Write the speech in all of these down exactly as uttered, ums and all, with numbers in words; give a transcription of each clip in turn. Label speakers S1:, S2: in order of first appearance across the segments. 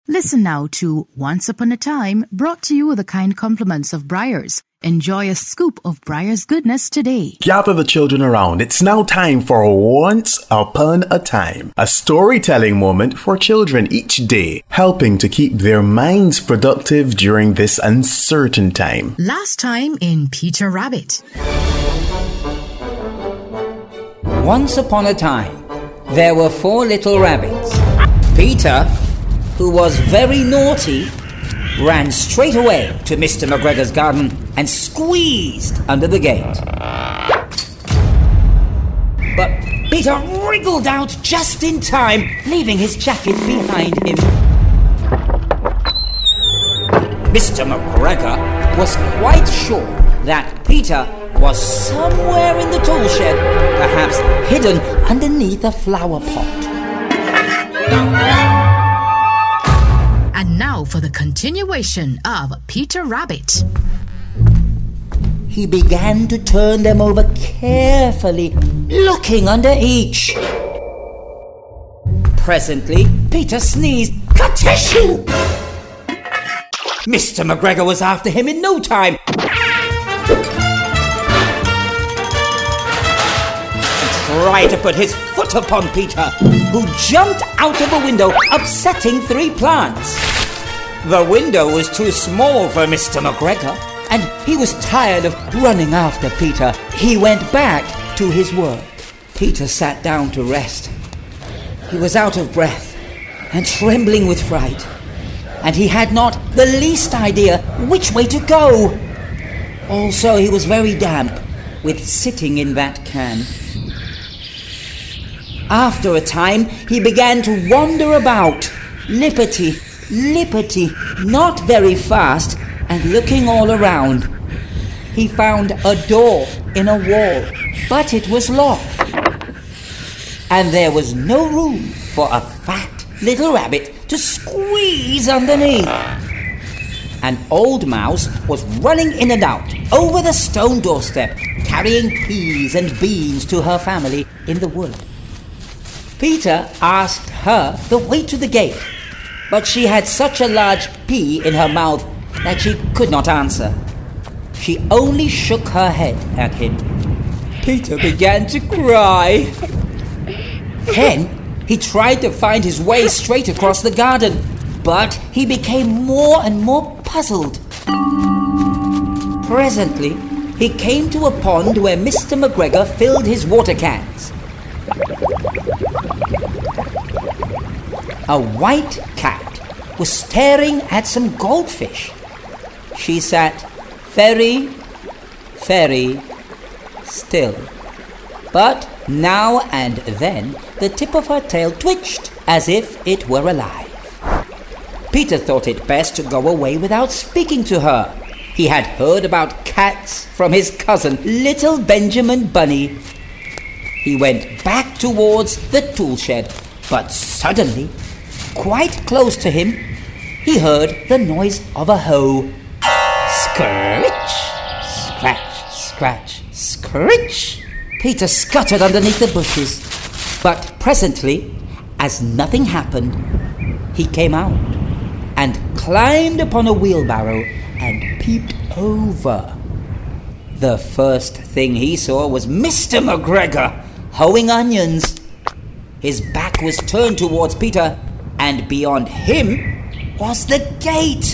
S1: Listen now to Once Upon a Time, brought to you with the kind compliments of Breyers. Enjoy a scoop of Breyers goodness today.
S2: Gather the children around. It's now time for Once Upon a Time, a storytelling moment for children each day, helping to keep their minds productive during this uncertain time.
S1: Last time in Peter Rabbit.
S3: Once upon a time, there were four little rabbits. Peter, who was very naughty, ran straight away to Mister McGregor's garden and squeezed under the gate. But Peter wriggled out just in time, leaving his jacket behind him. Mister McGregor was quite sure that Peter was somewhere in the tool shed, perhaps hidden underneath a flower pot.
S1: And now for the continuation of Peter Rabbit.
S3: He began to turn them over carefully, looking under each. Presently, Peter sneezed, "Ka-tissue!" Mister McGregor was after him in no time. Tried to put his foot upon Peter, who jumped out of a window, upsetting three plants. The window was too small for Mister McGregor, and he was tired of running after Peter. He went back to his work. Peter sat down to rest. He was out of breath and trembling with fright, and he had not the least idea which way to go. Also, he was very damp with sitting in that can. After a time, he began to wander about, lippity, lippity, not very fast, and looking all around. He found a door in a wall, but it was locked. And there was no room for a fat little rabbit to squeeze underneath. An old mouse was running in and out over the stone doorstep, carrying peas and beans to her family in the wood. Peter asked her the way to the gate, but she had such a large pea in her mouth that she could not answer. She only shook her head at him. Peter began to cry. Then he tried to find his way straight across the garden, but he became more and more puzzled. Presently, he came to a pond where Mister McGregor filled his water cans. A white cat was staring at some goldfish. She sat very, very still. But now and then the tip of her tail twitched as if it were alive. Peter thought it best to go away without speaking to her. He had heard about cats from his cousin, little Benjamin Bunny. He went back towards the tool shed, but suddenly, quite close to him, he heard the noise of a hoe. Scritch, scratch, scratch, scritch. Peter scuttered underneath the bushes, but presently, as nothing happened, he came out and climbed upon a wheelbarrow and peeped over. The first thing he saw was Mister McGregor hoeing onions. His back was turned towards Peter, and beyond him was the gate.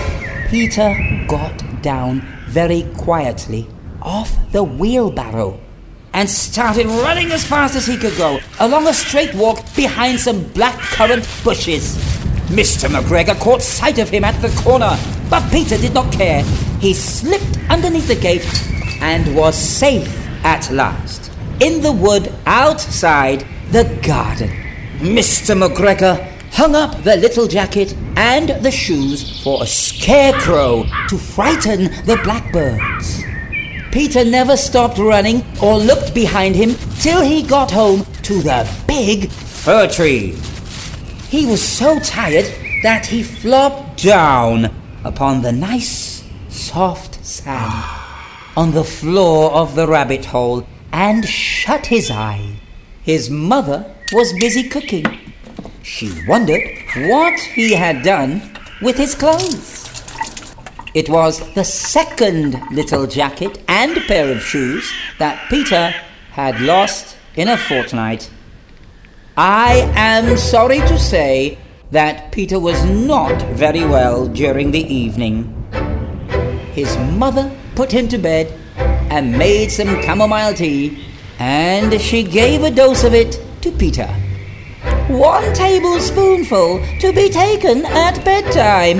S3: Peter got down very quietly off the wheelbarrow and started running as fast as he could go along a straight walk behind some blackcurrant bushes. Mister McGregor caught sight of him at the corner, but Peter did not care. He slipped underneath the gate and was safe at last in the wood outside the garden. Mister McGregor hung up the little jacket and the shoes for a scarecrow to frighten the blackbirds. Peter never stopped running or looked behind him till he got home to the big fir tree. He was so tired that he flopped down upon the nice, soft sand on the floor of the rabbit hole and shut his eye. His mother was busy cooking. She wondered what he had done with his clothes. It was the second little jacket and pair of shoes that Peter had lost in a fortnight. I am sorry to say that Peter was not very well during the evening. His mother put him to bed and made some chamomile tea, and she gave a dose of it to Peter. One tablespoonful to be taken at bedtime.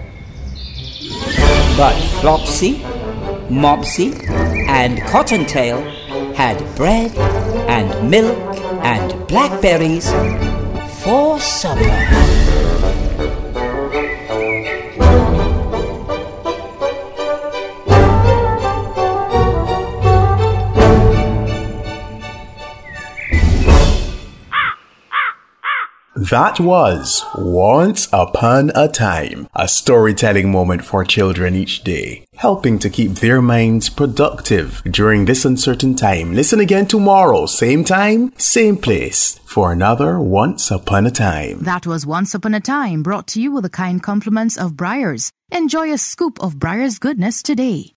S3: But Flopsy, Mopsy, and Cottontail had bread and milk and blackberries for supper.
S2: That was Once Upon a Time, a storytelling moment for children each day, helping to keep their minds productive during this uncertain time. Listen again tomorrow, same time, same place, for another Once Upon a Time.
S1: That was Once Upon a Time, brought to you with the kind compliments of Breyers. Enjoy a scoop of Breyers goodness today.